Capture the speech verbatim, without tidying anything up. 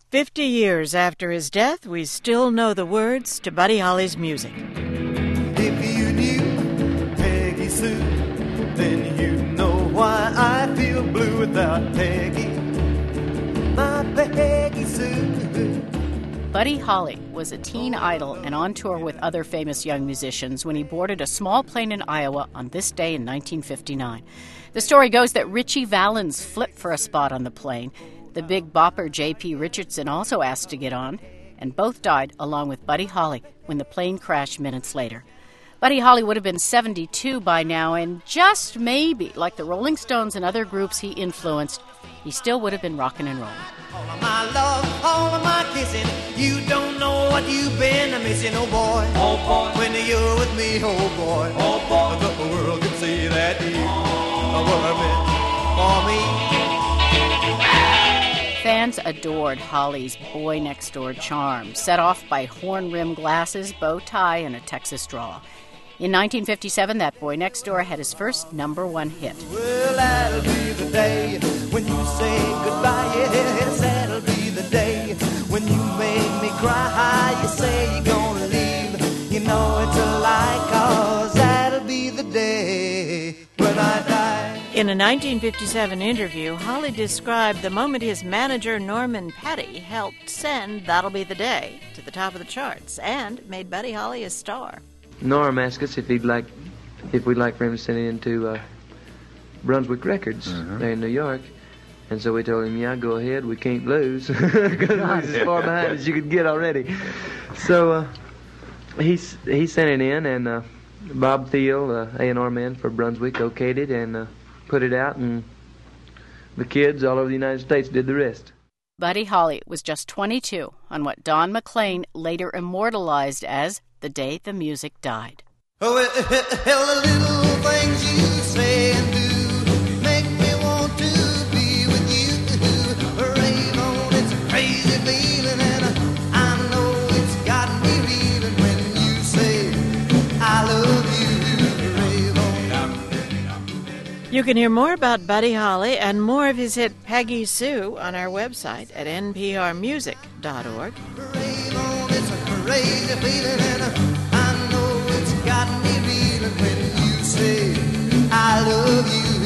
Fifty years after his death, we still know the words to Buddy Holly's music. If you knew Peggy Sue, then you'd know why I feel blue without Peggy, my Peggy Sue. Buddy Holly was a teen idol and on tour with other famous young musicians when he boarded a small plane in Iowa on this day in nineteen fifty-nine. The story goes that Ritchie Valens flipped for a spot on the plane. The big bopper J P Richardson also asked to get on, and both died along with Buddy Holly when the plane crashed minutes later. Buddy Holly would have been seventy-two by now, and just maybe, like the Rolling Stones and other groups he influenced, he still would have been rocking and rolling. All of my love, all of my kissing, you don't know what you've been missing, oh boy. Oh boy. When you're with me, oh boy. Oh boy. The world can see that you were meant for me. Fans adored Holly's boy next door charm, set off by horn-rimmed glasses, bow tie, and a Texas drawl. In nineteen fifty-seven, that boy next door had his first number one hit. Well, that'll be the day when you say goodbye. Yes, that'll be the day when you make me cry. You say you're gonna leave, you know it's a lie, 'cause that'll be the day when I die. In a nineteen fifty-seven interview, Holly described the moment his manager Norman Petty helped send That'll Be the Day to the top of the charts and made Buddy Holly a star. Norm asked us if he'd like, if we'd like for him to send it into uh, Brunswick Records uh-huh. there in New York, and so we told him, "Yeah, go ahead. We can't lose because we're as far behind as you could get already." So uh, he he sent it in, and uh, Bob Thiel, uh, A and R man for Brunswick, okayed it and uh, put it out, and the kids all over the United States did the rest. Buddy Holly was just twenty-two on what Don McLean later immortalized as the day the music died. Oh, well, the little things you say and do make me want to be with you. Rave on, it's a crazy feeling, and I know it's got me reeling when you say I love you. Rave on. You can hear more about Buddy Holly and more of his hit Peggy Sue on our website at n p r music dot org. Rave on, it's a crazy feeling, and I know it's got me reeling when you say I love you.